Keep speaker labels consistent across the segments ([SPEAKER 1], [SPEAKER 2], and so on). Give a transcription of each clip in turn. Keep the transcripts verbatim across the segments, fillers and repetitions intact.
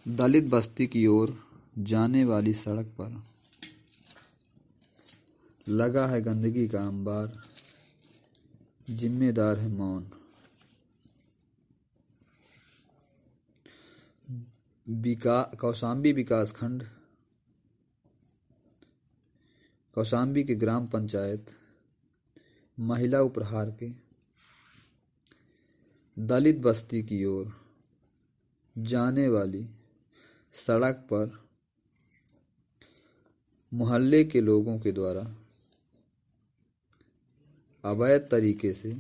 [SPEAKER 1] दलित बस्ती की ओर जाने वाली सड़क पर लगा है गंदगी का अंबार, जिम्मेदार है मौन। विका कौशाम्बी विकासखंड कौशाम्बी के ग्राम पंचायत महिला उपहार के दलित बस्ती की ओर जाने वाली सड़क पर मोहल्ले के लोगों के द्वारा अवैध तरीके से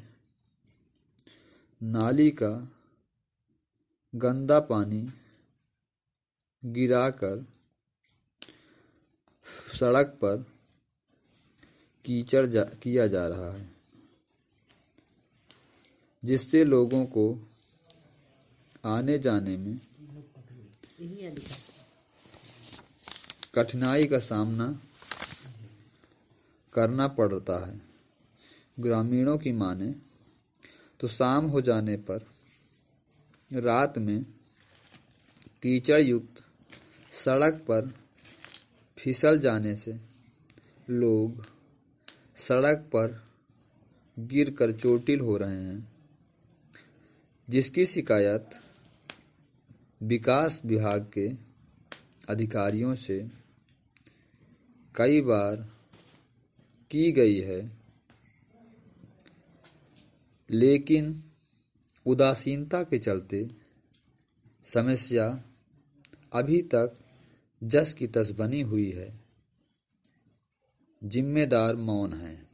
[SPEAKER 1] नाली का गंदा पानी गिराकर सड़क पर कीचड़ जा, किया जा रहा है, जिससे लोगों को आने जाने में कठिनाई का सामना करना पड़ता है। ग्रामीणों की माने तो शाम हो जाने पर रात में कीचड़ युक्त सड़क पर फिसल जाने से लोग सड़क पर गिरकर चोटिल हो रहे हैं, जिसकी शिकायत विकास विभाग के अधिकारियों से कई बार की गई है, लेकिन उदासीनता के चलते समस्या अभी तक जस की तस बनी हुई है। जिम्मेदार मौन है।